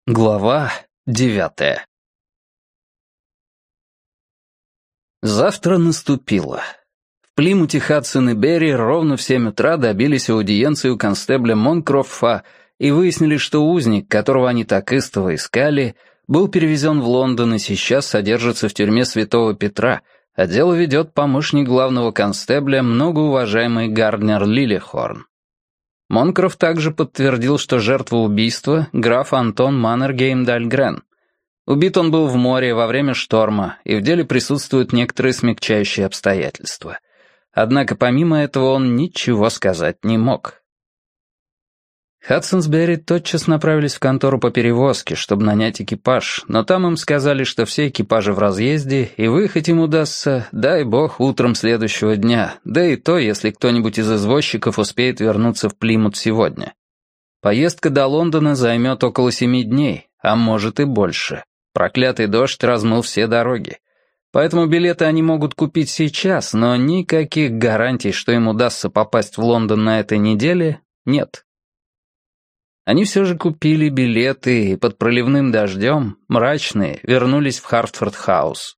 Глава 9. Завтра наступило. В Плимуте Хадсон и Берри ровно в 7 утра добились аудиенции у констебля Монкроффа и выяснили, что узник, которого они так истово искали, был перевезен в Лондон и сейчас содержится в тюрьме Святого Петра, а дело ведет помощник главного констебля, многоуважаемый Гарднер Лилихорн. Монкрофф также подтвердил, что жертва убийства — граф Антон Маннергейм Дальгрен. Убит он был в море во время шторма, и в деле присутствуют некоторые смягчающие обстоятельства. Однако помимо этого он ничего сказать не мог. Хадсон с Берри тотчас направились в контору по перевозке, чтобы нанять экипаж, но там им сказали, что все экипажи в разъезде, и выехать им удастся, дай бог, утром следующего дня, да и то, если кто-нибудь из извозчиков успеет вернуться в Плимут сегодня. Поездка до Лондона займет около 7 дней, а может и больше. Проклятый дождь размыл все дороги. Поэтому билеты они могут купить сейчас, но никаких гарантий, что им удастся попасть в Лондон на этой неделе, нет. Они все же купили билеты и под проливным дождем, мрачные, вернулись в Хартфорд-хаус.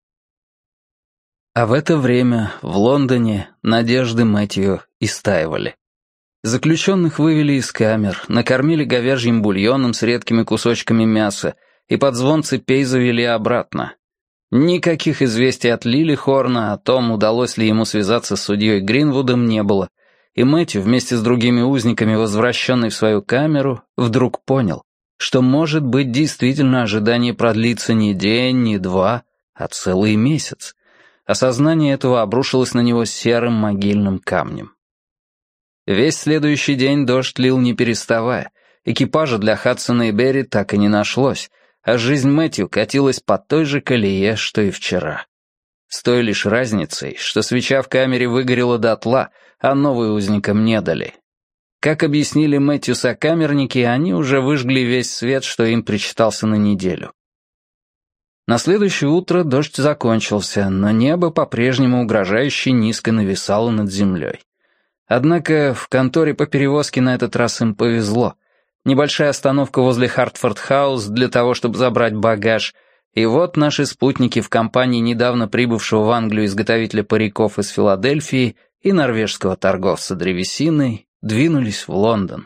А в это время в Лондоне надежды Мэтью истаивали. Заключенных вывели из камер, накормили говяжьим бульоном с редкими кусочками мяса и под звон цепей завели обратно. Никаких известий от Лилихорна о том, удалось ли ему связаться с судьей Гринвудом, не было, и Мэтью вместе с другими узниками, возвращенный в свою камеру, вдруг понял, что, может быть, действительно ожидание продлится не день, не два, а целый месяц. Осознание этого обрушилось на него серым могильным камнем. Весь следующий день дождь лил не переставая, экипажа для Хадсона и Берри так и не нашлось, а жизнь Мэтью катилась по той же колее, что и вчера. С той лишь разницей, что свеча в камере выгорела дотла, а новые узникам не дали. Как объяснили Мэтью сокамерники, они уже выжгли весь свет, что им причитался на неделю. На следующее утро дождь закончился, но небо по-прежнему угрожающе низко нависало над землей. Однако в конторе по перевозке на этот раз им повезло. Небольшая остановка возле Хартфорд-хаус для того, чтобы забрать багаж, и вот наши спутники в компании недавно прибывшего в Англию изготовителя париков из Филадельфии и норвежского торговца древесиной двинулись в Лондон.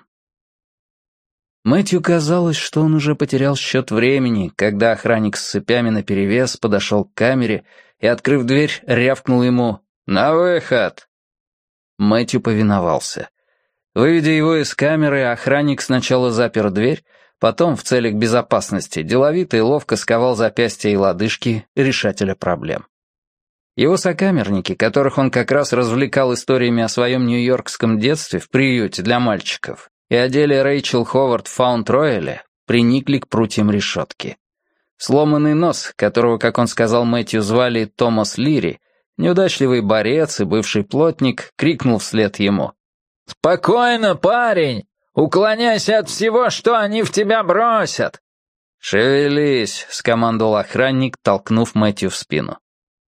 Мэтью казалось, что он уже потерял счет времени, когда охранник с цепями наперевес подошел к камере и, открыв дверь, рявкнул ему «На выход!». Мэтью повиновался. Выведя его из камеры, охранник сначала запер дверь, потом, в целях безопасности, деловито и ловко сковал запястья и лодыжки решателя проблем. Его сокамерники, которых он как раз развлекал историями о своем нью-йоркском детстве в приюте для мальчиков, и о деле Рэйчел Ховард в Фаунд-Рояле, приникли к прутьям решетки. Сломанный нос, которого, как он сказал Мэтью, звали Томас Лири, неудачливый борец и бывший плотник, крикнул вслед ему: «Спокойно, парень! Уклоняйся от всего, что они в тебя бросят!» «Шевелись!» — скомандовал охранник, толкнув Мэтью в спину.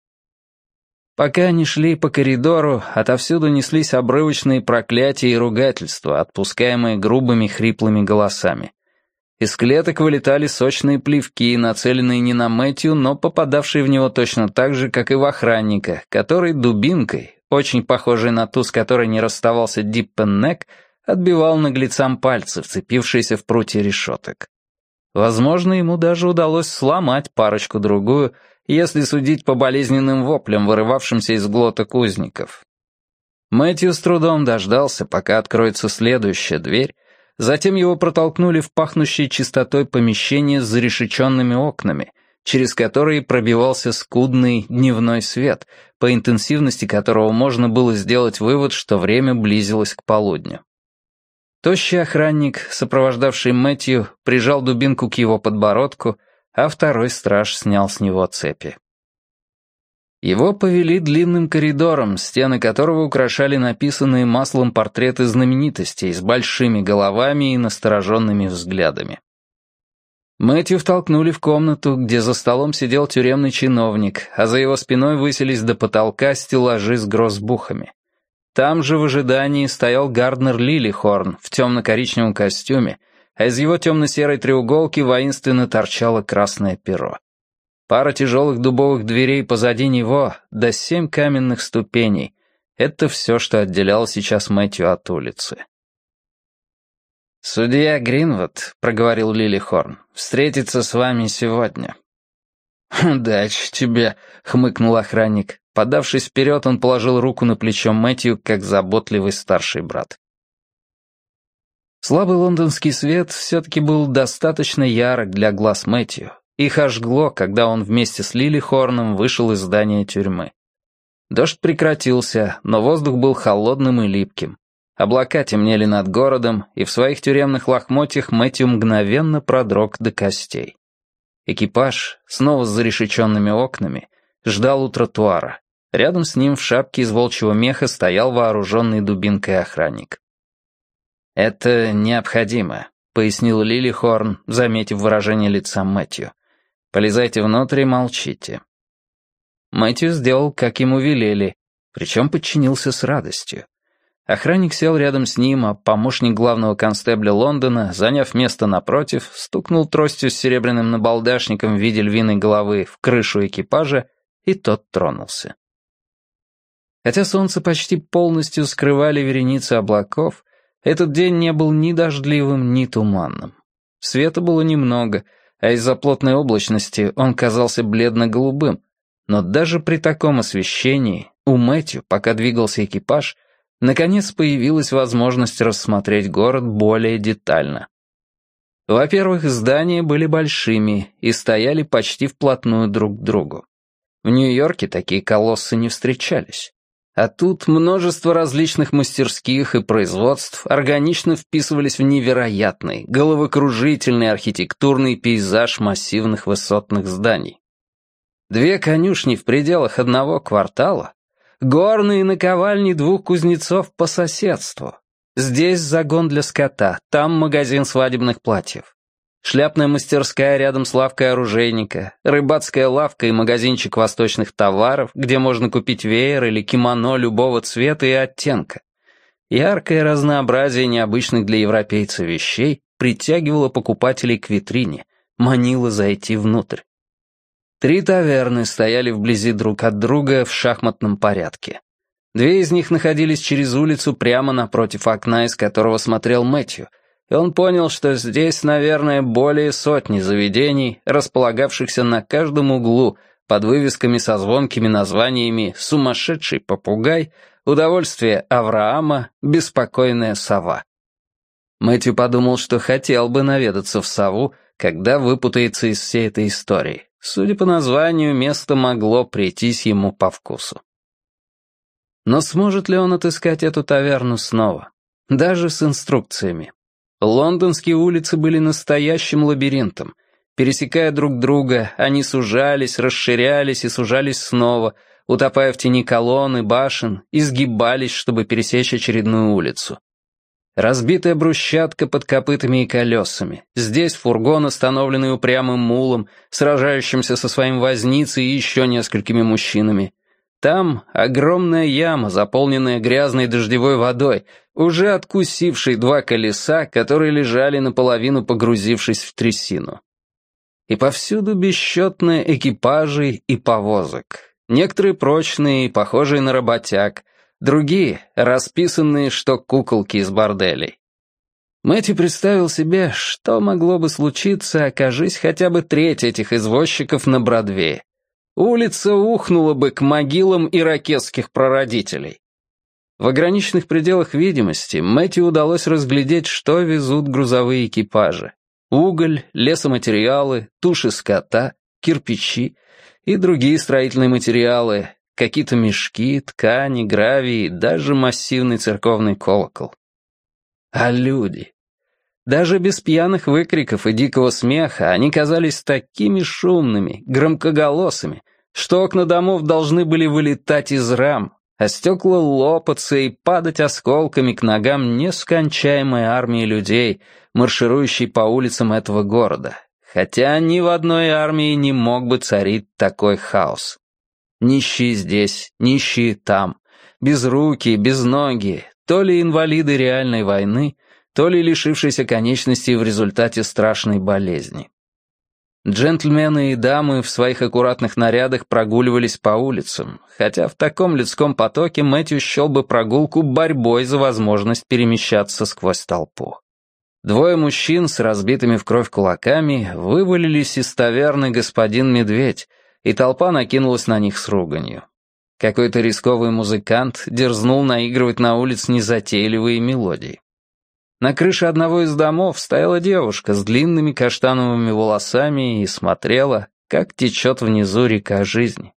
Пока они шли по коридору, отовсюду неслись обрывочные проклятия и ругательства, отпускаемые грубыми хриплыми голосами. Из клеток вылетали сочные плевки, нацеленные не на Мэтью, но попадавшие в него точно так же, как и в охранника, который дубинкой, очень похожей на ту, с которой не расставался Диппеннек, отбивал наглецам пальцы, вцепившиеся в прутья решеток. Возможно, ему даже удалось сломать парочку-другую, если судить по болезненным воплям, вырывавшимся из глоток узников. Мэтью с трудом дождался, пока откроется следующая дверь, затем его протолкнули в пахнущее чистотой помещение с зарешеченными окнами, через которые пробивался скудный дневной свет, по интенсивности которого можно было сделать вывод, что время близилось к полудню. Тощий охранник, сопровождавший Мэтью, прижал дубинку к его подбородку, а второй страж снял с него цепи. Его повели длинным коридором, стены которого украшали написанные маслом портреты знаменитостей с большими головами и настороженными взглядами. Мэтью втолкнули в комнату, где за столом сидел тюремный чиновник, а за его спиной высились до потолка стеллажи с гроссбухами. Там же в ожидании стоял Гарднер Лилихорн в темно-коричневом костюме, а из его темно-серой треуголки воинственно торчало красное перо. Пара тяжелых дубовых дверей позади него, да 7 каменных ступеней. Это все, что отделяло сейчас Мэтью от улицы. «Судья Гринвуд», — проговорил Лилихорн, — «встретится с вами сегодня». «Удачи тебе», — хмыкнул охранник. Подавшись вперед, он положил руку на плечо Мэтью, как заботливый старший брат. Слабый лондонский свет все-таки был достаточно ярок для глаз Мэтью. Их ожгло, когда он вместе с Лилихорном вышел из здания тюрьмы. Дождь прекратился, но воздух был холодным и липким. Облака темнели над городом, и в своих тюремных лохмотьях Мэтью мгновенно продрог до костей. Экипаж, снова с зарешеченными окнами, ждал у тротуара. Рядом с ним в шапке из волчьего меха стоял вооруженный дубинкой охранник. «Это необходимо», — пояснил Лилихорн, заметив выражение лица Мэтью. «Полезайте внутрь и молчите». Мэтью сделал, как ему велели, причем подчинился с радостью. Охранник сел рядом с ним, а помощник главного констебля Лондона, заняв место напротив, стукнул тростью с серебряным набалдашником в виде львиной головы в крышу экипажа, и тот тронулся. Хотя солнце почти полностью скрывали вереницы облаков, этот день не был ни дождливым, ни туманным. Света было немного, а из-за плотной облачности он казался бледно-голубым, но даже при таком освещении у Мэтью, пока двигался экипаж, наконец появилась возможность рассмотреть город более детально. Во-первых, здания были большими и стояли почти вплотную друг к другу. В Нью-Йорке такие колоссы не встречались. А тут множество различных мастерских и производств органично вписывались в невероятный, головокружительный архитектурный пейзаж массивных высотных зданий. 2 конюшни в пределах одного квартала, горные наковальни 2 кузнецов по соседству. Здесь загон для скота, там магазин свадебных платьев. Шляпная мастерская рядом с лавкой оружейника, рыбацкая лавка и магазинчик восточных товаров, где можно купить веер или кимоно любого цвета и оттенка. Яркое разнообразие необычных для европейца вещей притягивало покупателей к витрине, манило зайти внутрь. 3 таверны стояли вблизи друг от друга в шахматном порядке. 2 из них находились через улицу прямо напротив окна, из которого смотрел Мэтью, и он понял, что здесь, наверное, более 100 заведений, располагавшихся на каждом углу, под вывесками со звонкими названиями «Сумасшедший попугай», «Удовольствие Авраама», «Беспокойная сова». Мэтью подумал, что хотел бы наведаться в сову, когда выпутается из всей этой истории. Судя по названию, место могло прийтись ему по вкусу. Но сможет ли он отыскать эту таверну снова? Даже с инструкциями. Лондонские улицы были настоящим лабиринтом. Пересекая друг друга, они сужались, расширялись и сужались снова, утопая в тени колонн и башен, изгибались, чтобы пересечь очередную улицу. Разбитая брусчатка под копытами и колесами. Здесь фургон, остановленный упрямым мулом, сражающимся со своим возницей и еще несколькими мужчинами. Там огромная яма, заполненная грязной дождевой водой, уже откусившей 2 колеса, которые лежали наполовину погрузившись в трясину. И повсюду бесчетные экипажи и повозок. Некоторые прочные и похожие на работяг, другие расписанные, что куколки из борделей. Мэтью представил себе, что могло бы случиться, окажись хотя бы 1/3 этих извозчиков на Бродвее. Улица ухнула бы к могилам ирокезских прародителей. В ограниченных пределах видимости Мэтью удалось разглядеть, что везут грузовые экипажи. Уголь, лесоматериалы, туши скота, кирпичи и другие строительные материалы, какие-то мешки, ткани, гравий и даже массивный церковный колокол. А люди? Даже без пьяных выкриков и дикого смеха они казались такими шумными, громкоголосыми, что окна домов должны были вылетать из рам, а стекла лопаться и падать осколками к ногам нескончаемой армии людей, марширующей по улицам этого города, хотя ни в одной армии не мог бы царить такой хаос. Нищие здесь, нищие там, безрукие, безногие, то ли инвалиды реальной войны, то ли лишившийся конечностей в результате страшной болезни. Джентльмены и дамы в своих аккуратных нарядах прогуливались по улицам, хотя в таком людском потоке Мэтью счел бы прогулку борьбой за возможность перемещаться сквозь толпу. Двое мужчин с разбитыми в кровь кулаками вывалились из таверны «Господин Медведь», и толпа накинулась на них с руганью. Какой-то рисковый музыкант дерзнул наигрывать на улице незатейливые мелодии. На крыше одного из домов стояла девушка с длинными каштановыми волосами и смотрела, как течет внизу река жизни.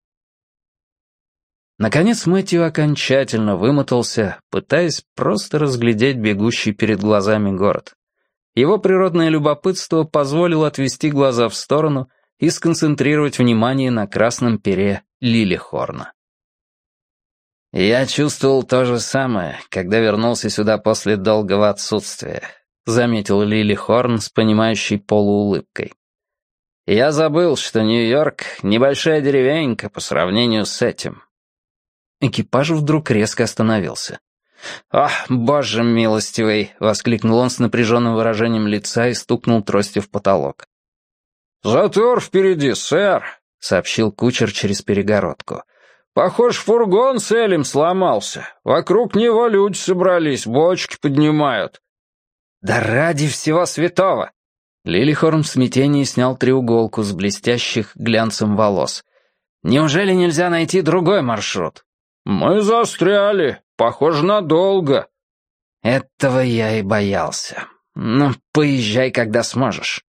Наконец Мэтью окончательно вымотался, пытаясь просто разглядеть бегущий перед глазами город. Его природное любопытство позволило отвести глаза в сторону и сконцентрировать внимание на красном пере Лилихорна. «Я чувствовал то же самое, когда вернулся сюда после долгого отсутствия», заметил Лилихорн с понимающей полуулыбкой. «Я забыл, что Нью-Йорк — небольшая деревенька по сравнению с этим». Экипаж вдруг резко остановился. «О, боже милостивый!» — воскликнул он с напряженным выражением лица и стукнул тростью в потолок. «Затор впереди, сэр», — сообщил кучер через перегородку. «Похож, фургон с Элем сломался. Вокруг него люди собрались, бочки поднимают». «Да ради всего святого!» Лилихорн в смятении снял треуголку с блестящих глянцем волос. «Неужели нельзя найти другой маршрут?» «Мы застряли. Похоже, надолго». «Этого я и боялся. Ну, поезжай, когда сможешь».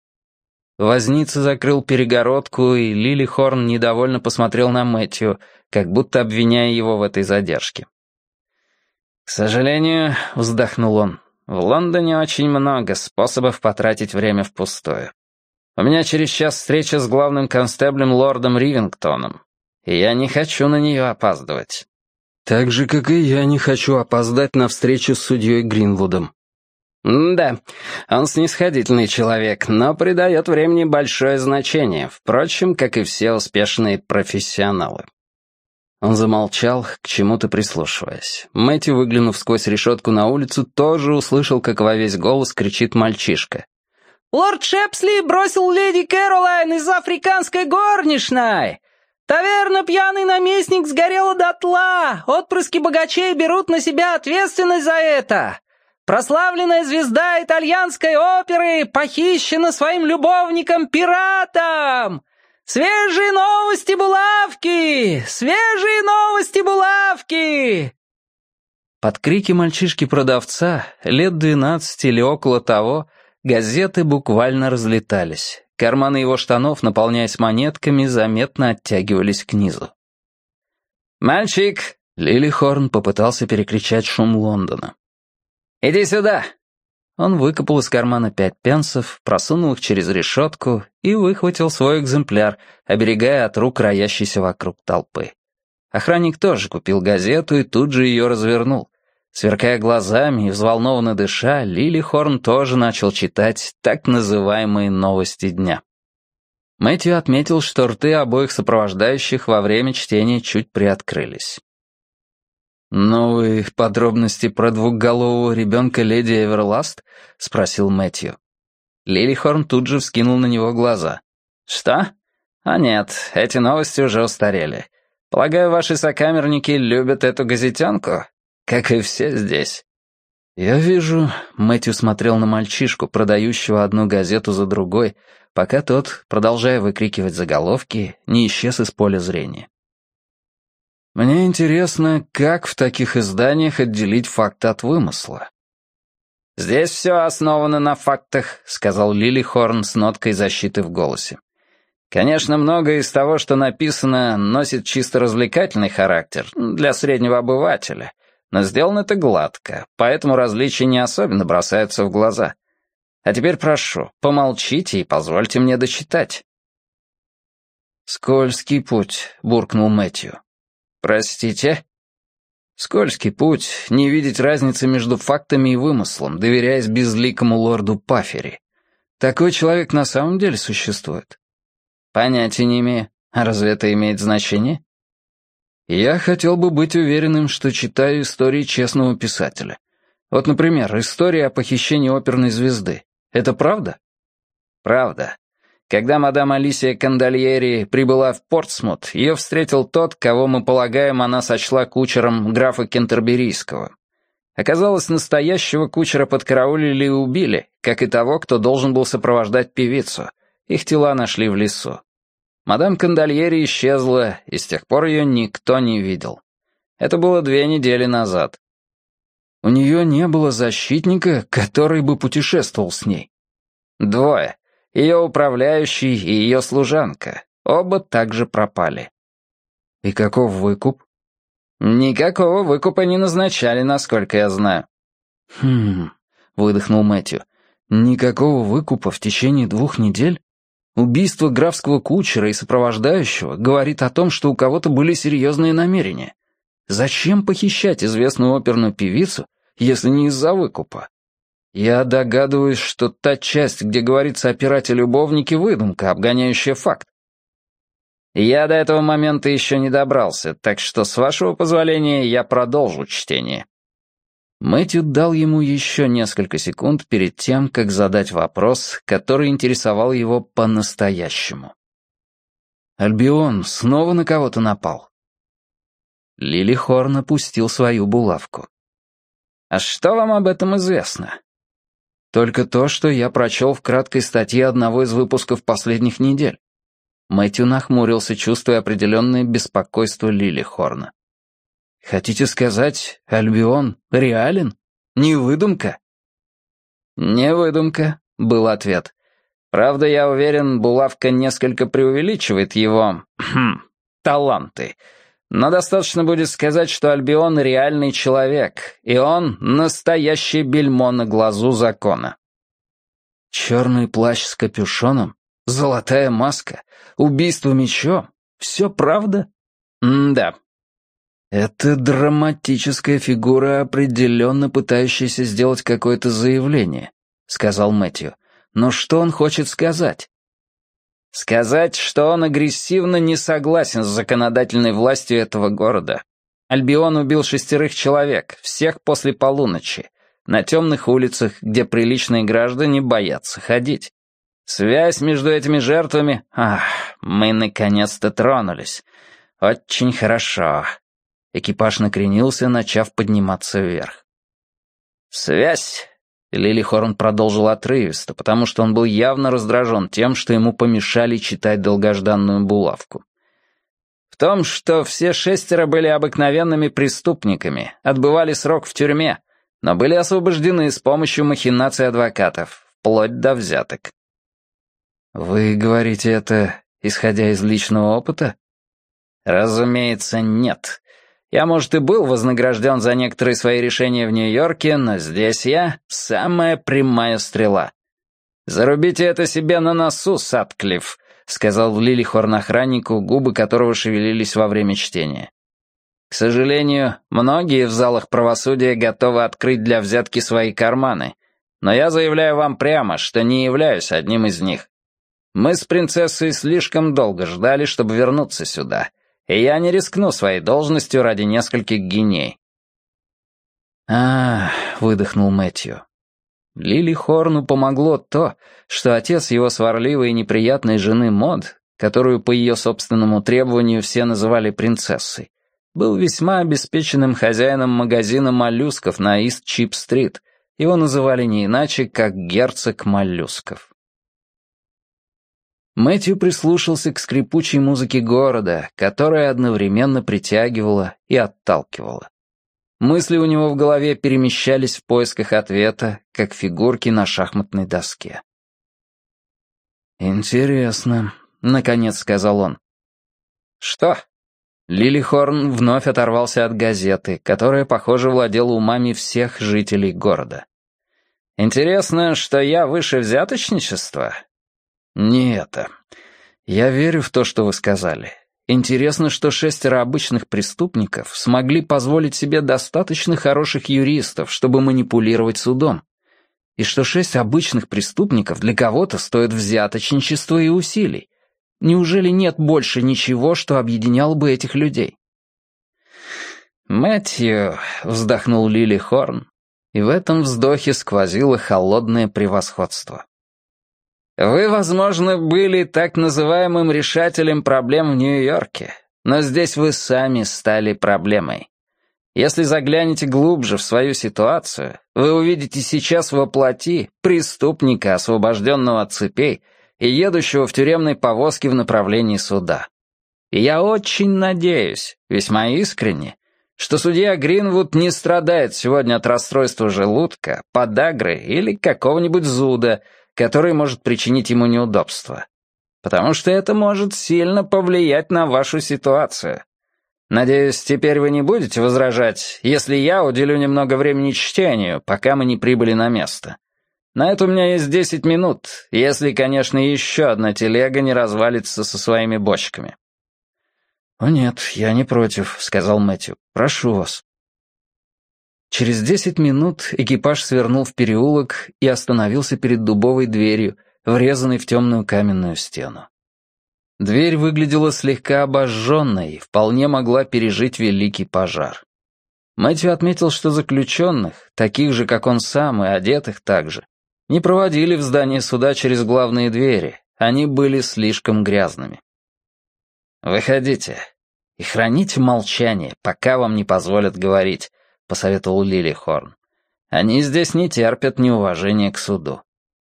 Возница закрыл перегородку, и Лилихорн недовольно посмотрел на Мэтью, как будто обвиняя его в этой задержке. «К сожалению, — вздохнул он, — в Лондоне очень много способов потратить время впустую. У меня через час встреча с главным констеблем лордом Ривингтоном, и я не хочу на нее опаздывать». «Так же, как и я не хочу опоздать на встречу с судьей Гринвудом». «Да, он снисходительный человек, но придает времени большое значение, впрочем, как и все успешные профессионалы». Он замолчал, к чему-то прислушиваясь. Мэтью, выглянув сквозь решетку на улицу, тоже услышал, как во весь голос кричит мальчишка. «Лорд Шепсли бросил леди Кэролайн из африканской горничной! Таверна «Пьяный наместник» сгорела дотла! Отпрыски богачей берут на себя ответственность за это! Прославленная звезда итальянской оперы похищена своим любовником-пиратом! Свежие новости, булавки! Свежие новости, булавки!» Под крики мальчишки-продавца, лет 12 или около того, газеты буквально разлетались. Карманы его штанов, наполняясь монетками, заметно оттягивались к низу. «Мальчик!» — Лилихорн попытался перекричать шум Лондона. «Иди сюда!» Он выкопал из кармана 5 пенсов, просунул их через решетку и выхватил свой экземпляр, оберегая от рук роящейся вокруг толпы. Охранник тоже купил газету и тут же ее развернул. Сверкая глазами и взволнованно дыша, Лилихорн тоже начал читать так называемые «новости дня». Мэтью отметил, что рты обоих сопровождающих во время чтения чуть приоткрылись. «Новые подробности про двухголового ребенка леди Эверласт?» — спросил Мэтью. Лилихорн тут же вскинул на него глаза. «Что? А нет, эти новости уже устарели. Полагаю, ваши сокамерники любят эту газетенку? Как и все здесь». «Я вижу», — Мэтью смотрел на мальчишку, продающего одну газету за другой, пока тот, продолжая выкрикивать заголовки, не исчез из поля зрения. «Мне интересно, как в таких изданиях отделить факт от вымысла?» «Здесь все основано на фактах», — сказал Лилихорн с ноткой защиты в голосе. «Конечно, многое из того, что написано, носит чисто развлекательный характер для среднего обывателя, но сделано это гладко, поэтому различия не особенно бросаются в глаза. А теперь прошу, помолчите и позвольте мне дочитать». «Скользкий путь», — буркнул Мэтью. «Простите?» «Скользкий путь — не видеть разницы между фактами и вымыслом, доверяясь безликому лорду Паффери. Такой человек на самом деле существует?» «Понятия не имею. А разве это имеет значение?» «Я хотел бы быть уверенным, что читаю истории честного писателя. Вот, например, история о похищении оперной звезды. Это правда? Правда. Когда мадам Алисия Кандальери прибыла в Портсмут, ее встретил тот, кого, мы полагаем, она сочла кучером графа Кентерберийского. Оказалось, настоящего кучера подкараулили и убили, как и того, кто должен был сопровождать певицу. Их тела нашли в лесу. Мадам Кандальери исчезла, и с тех пор ее никто не видел. Это было 2 недели назад. У нее не было защитника, который бы путешествовал с ней. 2. Ее управляющий и ее служанка. Оба также пропали. И каков выкуп? Никакого выкупа не назначали, насколько я знаю. Выдохнул Мэтью. Никакого выкупа в течение 2 недель? Убийство графского кучера и сопровождающего говорит о том, что у кого-то были серьезные намерения. Зачем похищать известную оперную певицу, если не из-за выкупа? Я догадываюсь, что та часть, где говорится о пирате-любовнике, выдумка, обгоняющая факт. Я до этого момента еще не добрался, так что, с вашего позволения, я продолжу чтение. Мэтью дал ему еще несколько секунд перед тем, как задать вопрос, который интересовал его по-настоящему. «Альбион снова на кого-то напал?» Лилихорн опустил свою булавку. «А что вам об этом известно?» «Только то, что я прочел в краткой статье одного из выпусков последних недель». Мэтью нахмурился, чувствуя определенное беспокойство Лилихорна. «Хотите сказать, Альбион реален? Не выдумка?» «Не выдумка», — был ответ. «Правда, я уверен, булавка несколько преувеличивает его таланты. Но достаточно будет сказать, что Альбион реальный человек, и он настоящее бельмо на глазу закона». «Черный плащ с капюшоном? Золотая маска? Убийство мечом? Все правда?» «Да». «Это драматическая фигура, определенно пытающаяся сделать какое-то заявление», — сказал Мэтью. «Но что он хочет сказать?» «Сказать, что он агрессивно не согласен с законодательной властью этого города. Альбион убил 6 человек, всех после полуночи, на темных улицах, где приличные граждане боятся ходить. Связь между этими жертвами... мы наконец-то тронулись. Очень хорошо». Экипаж накренился, начав подниматься вверх. «Связь!» — Лилихорн продолжил отрывисто, потому что он был явно раздражен тем, что ему помешали читать долгожданную булавку. «В том, что все 6 были обыкновенными преступниками, отбывали срок в тюрьме, но были освобождены с помощью махинаций адвокатов, вплоть до взяток». «Вы говорите это, исходя из личного опыта?» «Разумеется, нет. Я, может, и был вознагражден за некоторые свои решения в Нью-Йорке, но здесь я — самая прямая стрела. Зарубите это себе на носу, Сатклифф», — сказал Лилихорн охраннику, губы которого шевелились во время чтения. «К сожалению, многие в залах правосудия готовы открыть для взятки свои карманы, но я заявляю вам прямо, что не являюсь одним из них. Мы с принцессой слишком долго ждали, чтобы вернуться сюда, и я не рискну своей должностью ради нескольких гиней». Выдохнул Мэтью. Лилихорну помогло то, что отец его сварливой и неприятной жены Мод, которую по ее собственному требованию все называли принцессой, был весьма обеспеченным хозяином магазина моллюсков на Ист-Чип-стрит. Его называли не иначе, как герцог моллюсков. Мэтью прислушался к скрипучей музыке города, которая одновременно притягивала и отталкивала. Мысли у него в голове перемещались в поисках ответа, как фигурки на шахматной доске. «Интересно», — наконец сказал он. «Что?» Лилихорн вновь оторвался от газеты, которая, похоже, владела умами всех жителей города. «Интересно, что я выше взяточничества?» «Не это. Я верю в то, что вы сказали. Интересно, что 6 обычных преступников смогли позволить себе достаточно хороших юристов, чтобы манипулировать судом. И что 6 обычных преступников для кого-то стоят взяточничества и усилий. Неужели нет больше ничего, что объединяло бы этих людей?» «Мэтью», — вздохнул Лилихорн, И в этом вздохе сквозило холодное превосходство. «Вы, возможно, были так называемым решателем проблем в Нью-Йорке, но здесь вы сами стали проблемой. Если заглянете глубже в свою ситуацию, вы увидите сейчас воплоти преступника, освобожденного от цепей и едущего в тюремной повозке в направлении суда. И я очень надеюсь, весьма искренне, что судья Гринвуд не страдает сегодня от расстройства желудка, подагры или какого-нибудь зуда, который может причинить ему неудобства. Потому что это может сильно повлиять на вашу ситуацию. Надеюсь, теперь вы не будете возражать, если я уделю немного времени чтению, пока мы не прибыли на место. На это у меня есть 10 минут, если, конечно, еще одна телега не развалится со своими бочками». «О нет, я не против», — сказал Мэтью. «Прошу вас». Через 10 минут экипаж свернул в переулок и остановился перед дубовой дверью, врезанной в темную каменную стену. Дверь выглядела слегка обожженной и вполне могла пережить великий пожар. Мэтью отметил, что заключенных, таких же, как он сам, и одетых так же, не проводили в здание суда через главные двери, они были слишком грязными. «Выходите и храните молчание, пока вам не позволят говорить», — посоветовал Лилихорн. «Они здесь не терпят неуважения к суду».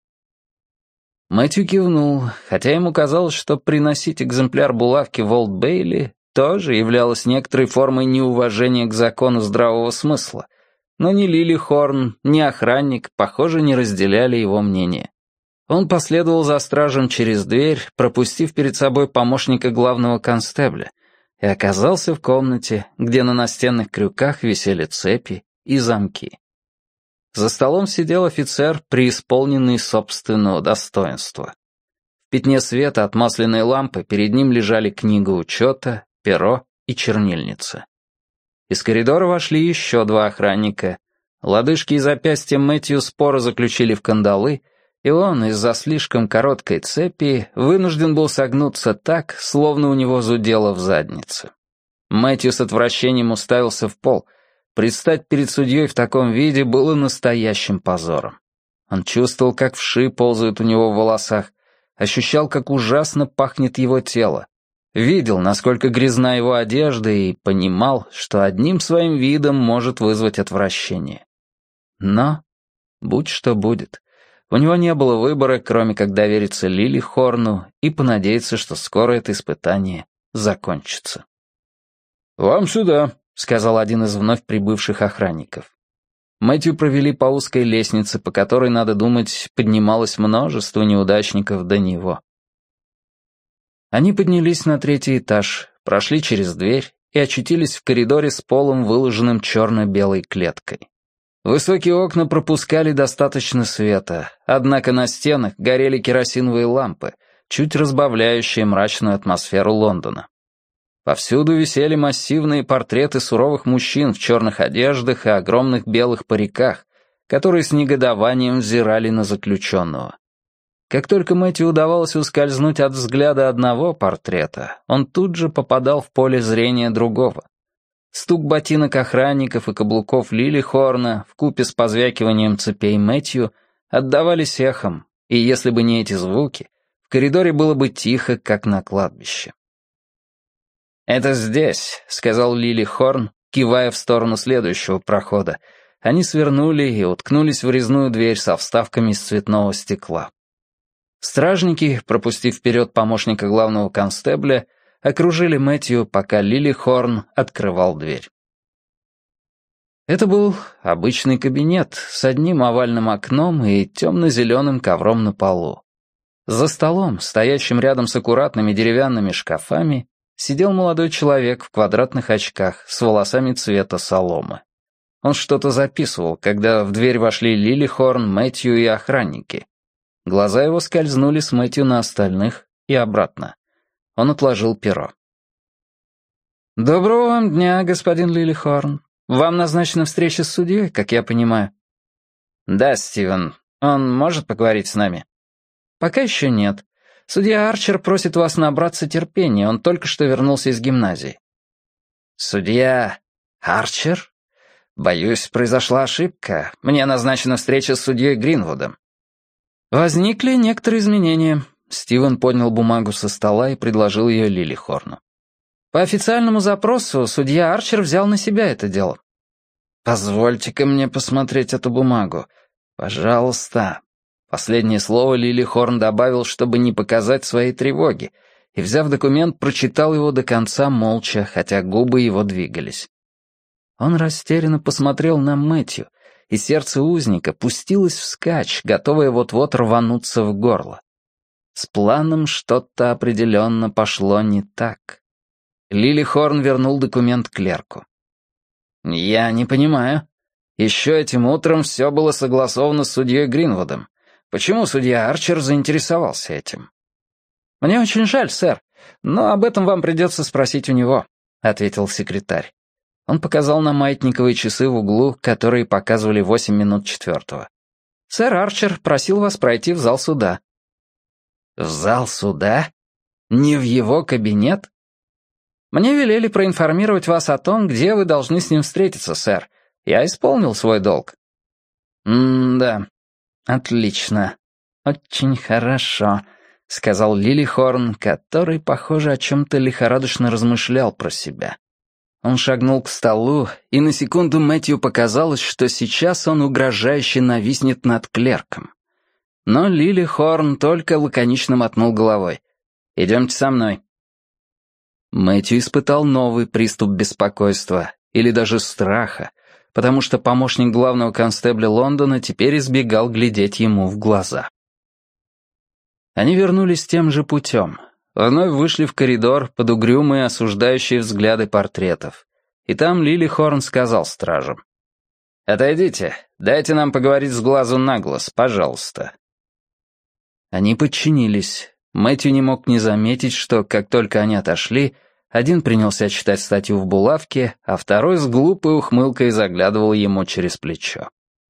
Мэтью кивнул, хотя ему казалось, что приносить экземпляр булавки в Олд Бейли тоже являлось некоторой формой неуважения к закону здравого смысла, но ни Лилихорн, ни охранник, похоже, не разделяли его мнение. Он последовал за стражем через дверь, пропустив перед собой помощника главного констебля, и оказался в комнате, где на настенных крюках висели цепи и замки. За столом сидел офицер, преисполненный собственного достоинства. В пятне света от масляной лампы перед ним лежали книга учета, перо и чернильница. Из коридора вошли еще 2 охранника. Лодыжки и запястья Мэтью споро заключили в кандалы, и он из-за слишком короткой цепи вынужден был согнуться так, словно у него зудело в заднице. Мэтью с отвращением уставился в пол. Предстать перед судьей в таком виде было настоящим позором. Он чувствовал, как вши ползают у него в волосах, ощущал, как ужасно пахнет его тело, видел, насколько грязна его одежда, и понимал, что одним своим видом может вызвать отвращение. Но будь что будет. У него не было выбора, кроме как довериться Лилихорну и понадеяться, что скоро это испытание закончится. «Вам сюда», — сказал один из вновь прибывших охранников. Мэтью провели по узкой лестнице, по которой, надо думать, поднималось множество неудачников до него. Они поднялись на 3-й этаж, прошли через дверь и очутились в коридоре с полом, выложенным черно-белой клеткой. Высокие окна пропускали достаточно света, однако на стенах горели керосиновые лампы, чуть разбавляющие мрачную атмосферу Лондона. Повсюду висели массивные портреты суровых мужчин в черных одеждах и огромных белых париках, которые с негодованием взирали на заключенного. Как только Мэтью удавалось ускользнуть от взгляда одного портрета, он тут же попадал в поле зрения другого. Стук ботинок охранников и каблуков Лилихорна вкупе с позвякиванием цепей Мэтью отдавались эхом, и если бы не эти звуки, в коридоре было бы тихо, как на кладбище. «Это здесь», — сказал Лилихорн, кивая в сторону следующего прохода. Они свернули и уткнулись в резную дверь со вставками из цветного стекла. Стражники, пропустив вперед помощника главного констебля, окружили Мэтью, пока Лилихорн открывал дверь. Это был обычный кабинет с одним овальным окном и темно-зеленым ковром на полу. За столом, стоящим рядом с аккуратными деревянными шкафами, сидел молодой человек в квадратных очках с волосами цвета соломы. Он что-то записывал, когда в дверь вошли Лилихорн, Мэтью и охранники. Глаза его скользнули с Мэтью на остальных и обратно. Он отложил перо. «Доброго вам дня, господин Лилихорн. Вам назначена встреча с судьей, как я понимаю?» «Да, Стивен. Он может поговорить с нами?» «Пока еще нет. Судья Арчер просит вас набраться терпения, он только что вернулся из гимназии». «Судья Арчер? «Боюсь, произошла ошибка. Мне назначена встреча с судьей Гринвудом». Возникли некоторые изменения. Стивен поднял бумагу со стола и предложил ее Лилихорну. По официальному запросу судья Арчер взял на себя это дело. «Позвольте-ка мне посмотреть эту бумагу. Пожалуйста». Последнее слово Лилихорн добавил, чтобы не показать своей тревоги, и, взяв документ, прочитал его до конца молча, хотя губы его двигались. Он растерянно посмотрел на Мэтью, и сердце узника пустилось вскачь, готовое вот-вот рвануться в горло. С планом что-то определенно пошло не так. Лилихорн вернул документ клерку. «Я не понимаю. Еще этим утром все было согласовано с судьей Гринвудом. Почему судья Арчер заинтересовался этим?» «Мне очень жаль, сэр, но об этом вам придется спросить у него», — ответил секретарь. Он показал на маятниковые часы в углу, которые показывали 8 минут 4. «Сэр Арчер просил вас пройти в зал суда». «В зал суда? Не в его кабинет?» «Мне велели проинформировать вас о том, где вы должны с ним встретиться, сэр. Я исполнил свой долг». «Да, отлично. Очень хорошо», — сказал Лилихорн, который, похоже, о чем-то лихорадочно размышлял про себя. Он шагнул к столу, и на секунду Мэтью показалось, что сейчас он угрожающе нависнет над клерком. Но Лилихорн только лаконично мотнул головой. «Идемте со мной». Мэтью испытал новый приступ беспокойства, или даже страха, потому что помощник главного констебля Лондона теперь избегал глядеть ему в глаза. Они вернулись тем же путем. Вновь вышли в коридор под угрюмые осуждающие взгляды портретов. И там Лилихорн сказал стражам: «Отойдите, дайте нам поговорить с глазу на глаз, пожалуйста». Они подчинились. Мэтью не мог не заметить, что, как только они отошли, один принялся читать статью в булавке, а второй с глупой ухмылкой заглядывал ему через плечо.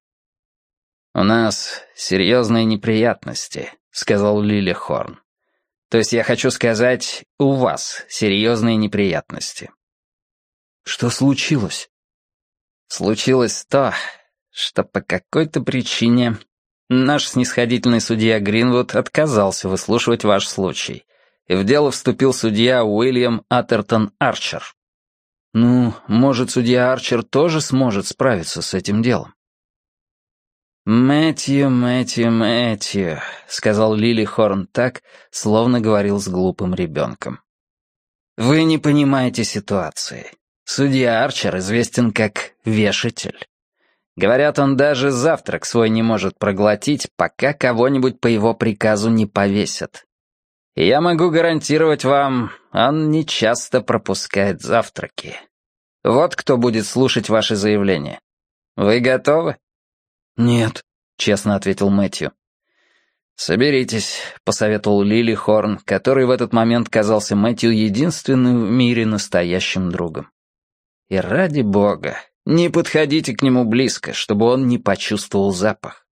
«У нас серьезные неприятности», — сказал Лилихорн. «То есть я хочу сказать, у вас серьезные неприятности». «Что случилось?» «Случилось то, что по какой-то причине наш снисходительный судья Гринвуд отказался выслушивать ваш случай, и в дело вступил судья Уильям Атертон Арчер». «Ну, может, судья Арчер тоже сможет справиться с этим делом?» «Мэтью», — сказал Лилихорн так, словно говорил с глупым ребенком. «Вы не понимаете ситуации. Судья Арчер известен как вешатель. Говорят, он даже завтрак свой не может проглотить, пока кого-нибудь по его приказу не повесят. И я могу гарантировать вам, он нечасто пропускает завтраки. Вот кто будет слушать ваши заявления. Вы готовы?» «Нет», — честно ответил Мэтью. «Соберитесь», — посоветовал Лилихорн, который в этот момент казался Мэтью единственным в мире настоящим другом. «И ради бога, не подходите к нему близко, чтобы он не почувствовал запах».